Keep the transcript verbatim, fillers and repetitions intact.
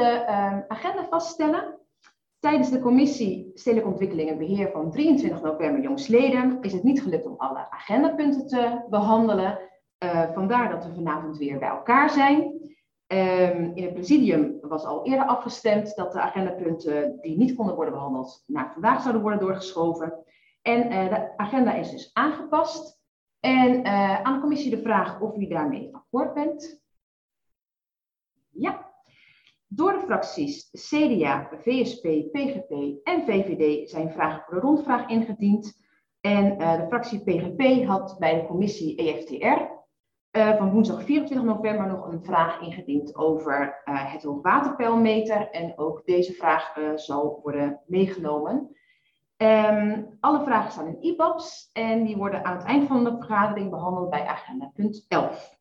de uh, agenda vaststellen. Tijdens de commissie Stedelijke Ontwikkeling en Beheer van drieëntwintig november jongstleden is het niet gelukt om alle agendapunten te behandelen. Uh, vandaar dat we vanavond weer bij elkaar zijn. Um, in het presidium was al eerder afgestemd dat de agendapunten die niet konden worden behandeld naar vandaag zouden worden doorgeschoven. En uh, de agenda is dus aangepast. En uh, aan de commissie de vraag of u daarmee akkoord bent. Ja. Door de fracties C D A, V S P, P G P en V V D zijn vragen voor de rondvraag ingediend. En uh, de fractie P G P had bij de commissie E F T R uh, van woensdag vierentwintig november nog een vraag ingediend over uh, het hoogwaterpeilmeter. En ook deze vraag uh, zal worden meegenomen. Um, alle vragen staan in I B A B's en die worden aan het eind van de vergadering behandeld bij agenda punt elf.